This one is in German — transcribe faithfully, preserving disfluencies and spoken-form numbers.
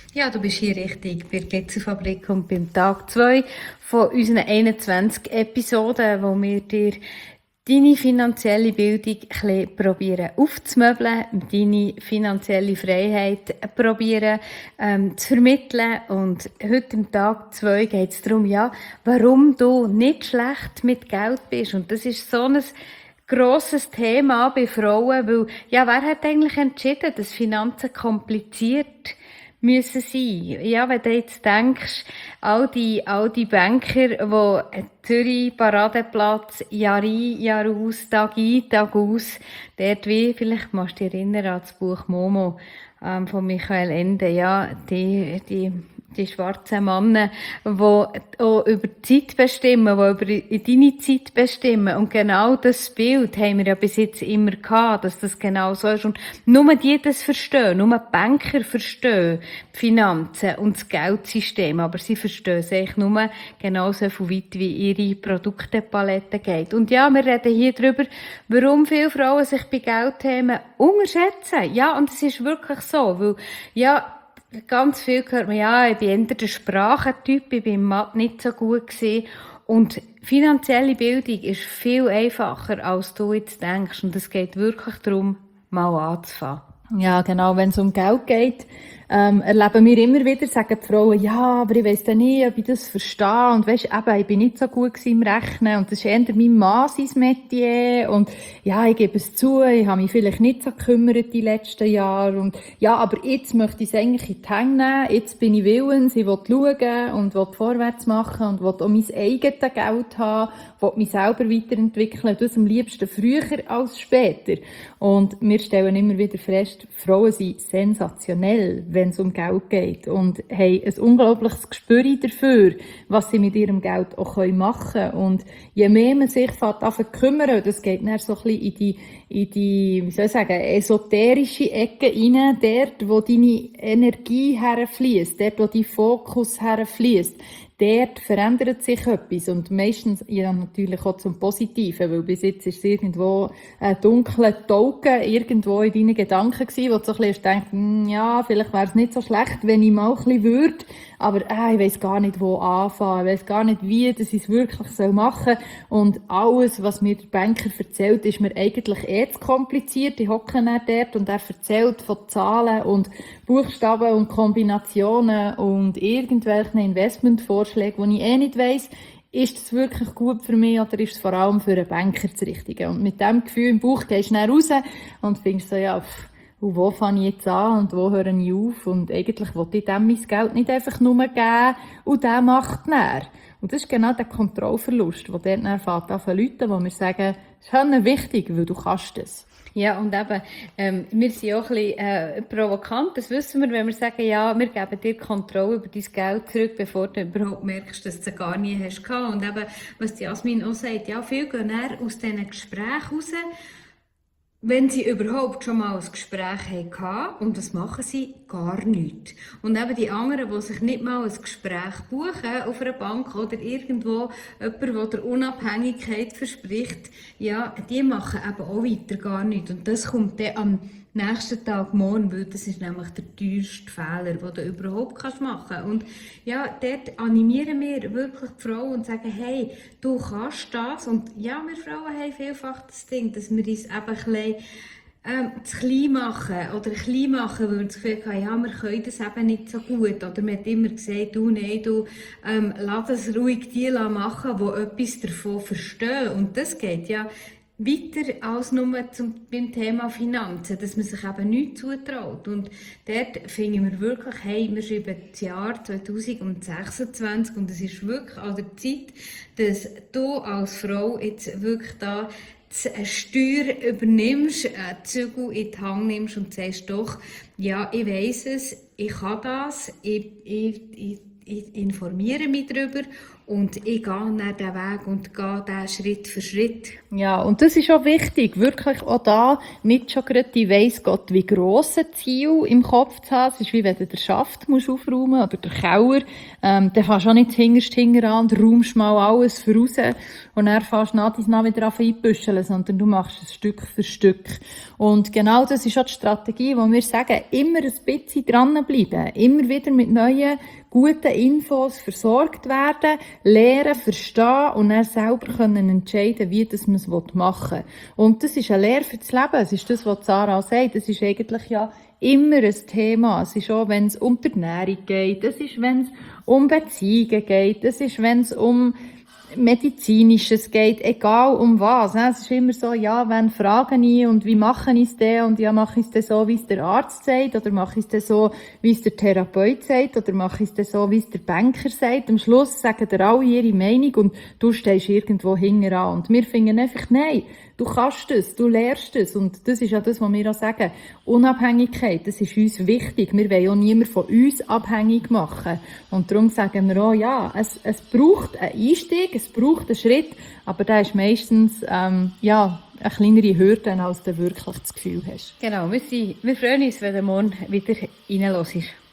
Ja, du bist hier richtig bei der Glitzerfabrik und beim Tag zwei von unseren einundzwanzig Episoden, wo wir dir deine finanzielle Bildung ein bisschen probieren aufzumöbeln, deine finanzielle Freiheit probieren ähm, zu vermitteln. Und heute am Tag zwei geht es darum, ja, warum du nicht schlecht mit Geld bist. Und das ist so ein grosses Thema bei Frauen, weil, ja, wer hat eigentlich entschieden, dass Finanzen kompliziert müssen sein? Ja, wenn du jetzt denkst, all die, all die Banker, die Zürich, Paradeplatz, Jahr ein, Jahr aus, Tag ein, Tag aus, dort wie, vielleicht musst du dich erinnern an das Buch Momo, ähm, von Michael Ende, ja, die, die, die schwarzen Männer, die auch über die Zeit bestimmen, die über deine Zeit bestimmen. Und genau das Bild haben wir ja bis jetzt immer gehabt, dass das genau so ist. Und nur die das verstehen, nur die Banker verstehen die Finanzen und das Geldsystem. Aber sie verstehen es eigentlich nur genauso viel weit, wie ihre Produktepalette geht. Und ja, wir reden hier darüber, warum viele Frauen sich bei Geldthemen unterschätzen. Ja, und es ist wirklich so, weil, ja, ganz viel hört man, ja, ich bin eher der Sprachentyp, ich bin im Mathe nicht so gut gewesen. Und finanzielle Bildung ist viel einfacher, als du jetzt denkst. Und es geht wirklich darum, mal anzufangen. Ja, genau, wenn es um Geld geht, ähm, erleben wir immer wieder, sagen die Frauen, ja, aber ich weiss dann nicht, ob ich das verstehe. Und weisst, eben, ich bin nicht so gut im Rechnen. Und das ist eher mein Mann sein Metier. Und ja, ich gebe es zu, ich habe mich vielleicht nicht so gekümmert die letzten Jahre. Und ja, aber jetzt möchte ich es eigentlich in die Hände nehmen. Jetzt bin ich willens, ich will schauen und will vorwärts machen und will auch mein eigenes Geld haben, will mich selber weiterentwickeln. Das am liebsten früher als später. Und wir stellen immer wieder fest, Frauen sind sensationell, wenn es um Geld geht, und haben ein unglaubliches Gespür dafür, was sie mit ihrem Geld auch machen können. Und je mehr man sich anfängt zu kümmern, das geht dann so ein bisschen in die, in die, wie soll ich sagen, esoterische Ecke rein, dort, wo deine Energie herfließt, dort, wo dein Fokus herfließt. Dort verändert sich etwas, und meistens ja natürlich auch zum Positiven, weil bis jetzt ist es irgendwo ein dunkler Token irgendwo in deinen Gedanken gewesen, wo du so ein bisschen denkst, hm, ja, vielleicht wäre es nicht so schlecht, wenn ich mal ein bisschen würde, aber äh, ich weiss gar nicht, wo anfangen, ich weiss gar nicht, wie dass ich es wirklich machen soll. Und alles, was mir der Banker erzählt, ist mir eigentlich eh zu kompliziert. Ich hocke dann dort und er erzählt von Zahlen und Buchstaben und Kombinationen und irgendwelchen Investmentvorschlägen, die ich eh nicht weiss, ist es wirklich gut für mich oder ist es vor allem für einen Banker das Richtige? Und mit diesem Gefühl im Bauch gehst du dann raus und findest so, ja, pff, und wo fange ich jetzt an und wo höre ich auf? Und eigentlich will ich dem mein Geld nicht einfach nur geben und der macht dann. Und das ist genau der Kontrollverlust, der dort dann anfängt an zu läuten, wo wir sagen, es ist halt wichtig, weil du kannst es. Ja, und eben, ähm, wir sind auch ein bisschen äh, provokant, das wissen wir, wenn wir sagen, ja, wir geben dir Kontrolle über dein Geld zurück, bevor du überhaupt merkst, dass du es gar nie hast gehabt. Und eben, was die Jasmin auch sagt, ja, viele gehen dann aus diesen Gesprächen raus, wenn sie überhaupt schon mal ein Gespräch hatten, und das machen sie gar nicht. Und eben die anderen, die sich nicht mal ein Gespräch buchen auf einer Bank oder irgendwo, jemand, der der Unabhängigkeit verspricht, ja, die machen eben auch weiter gar nichts. Und das kommt dann am nächsten Tag morgen, weil das ist nämlich der teuerste Fehler, den du überhaupt machen kannst. Und ja, dort animieren wir wirklich die Frauen und sagen, hey, du kannst das. Und ja, wir Frauen haben vielfach das Ding, dass wir uns eben ein bisschen ähm, zu klein machen oder klein machen, weil wir das Gefühl haben, ja, wir können das eben nicht so gut. Oder man hat immer gesagt, du, nein, du, ähm, lass es ruhig die machen, die etwas davon verstehen. Und das geht ja weiter als nur zum, beim Thema Finanzen, dass man sich eben nichts zutraut. Und dort finden wir wirklich, hey, wir schreiben das Jahr zwanzig sechsundzwanzig und es ist wirklich an der Zeit, dass du als Frau jetzt wirklich da die Steuer übernimmst, äh, die Zügel in die Hand nimmst und sagst doch, ja, ich weiss es, ich kann das, ich, ich, ich ich informiere mich darüber und ich gehe dann den Weg und gehe den Schritt für Schritt. Ja, und das ist auch wichtig, wirklich auch da nicht schon gerade die weiss Gott wie grosse Ziele im Kopf zu haben. Es ist wie wenn du den Schaft musst aufräumen oder den Keller. Ähm, dann fährst du auch nicht hinterst hinten an und räumst mal alles voraus und dann fährst du nach nach wieder an einbüscheln, sondern du machst es Stück für Stück. Und genau das ist auch die Strategie, wo wir sagen, immer ein bisschen dranbleiben, immer wieder mit neuen guten Infos versorgt werden, lernen, verstehen und dann selber können entscheiden, wie das man es machen will. Und das ist eine Lehre für das Leben. Es ist das, was Sarah sagt. Das ist eigentlich ja immer ein Thema. Es ist auch, wenn es um die Ernährung geht. Es ist, wenn es um Beziehungen geht. Es ist, wenn es um Medizinisches geht, egal um was. Es ist immer so, ja, wenn frage ich und wie mache ich es denn? Und ja, mache ich es denn so, wie es der Arzt sagt? Oder mache ich es denn so, wie es der Therapeut sagt? Oder mache ich es denn so, wie es der Banker sagt? Am Schluss sagen dir alle ihre Meinung und du stehst irgendwo hinten an. Und wir finden einfach, nein, du kannst es, du lernst es. Und das ist ja das, was wir auch sagen. Unabhängigkeit, das ist uns wichtig. Wir wollen auch niemanden von uns abhängig machen. Und darum sagen wir auch, ja, es, es braucht einen Einstieg, es braucht einen Schritt, aber der ist meistens, ähm, ja, eine kleinere Hürde, als du wirklich das Gefühl hast. Genau, wir, sind, wir freuen uns, wenn du morgen wieder reinhörst.